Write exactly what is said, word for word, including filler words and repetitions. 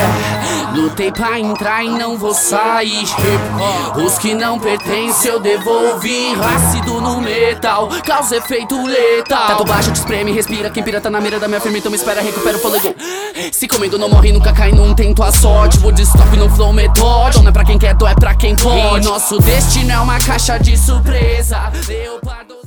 Yeah. Lutei pra entrar e não vou sair. Os que não pertencem eu devolvi. Ácido no metal, causa efeito letal. Teto baixo, te espreme, respira. Quem pira tá na mira da minha firma, então me espera, recupera o fôlego. Se comendo não morre, nunca cai, não tento a sorte. Woodstock no flow metódico. Não é pra quem quer, dó é pra quem pode. E nosso destino é uma caixa de surpresa. Leopardo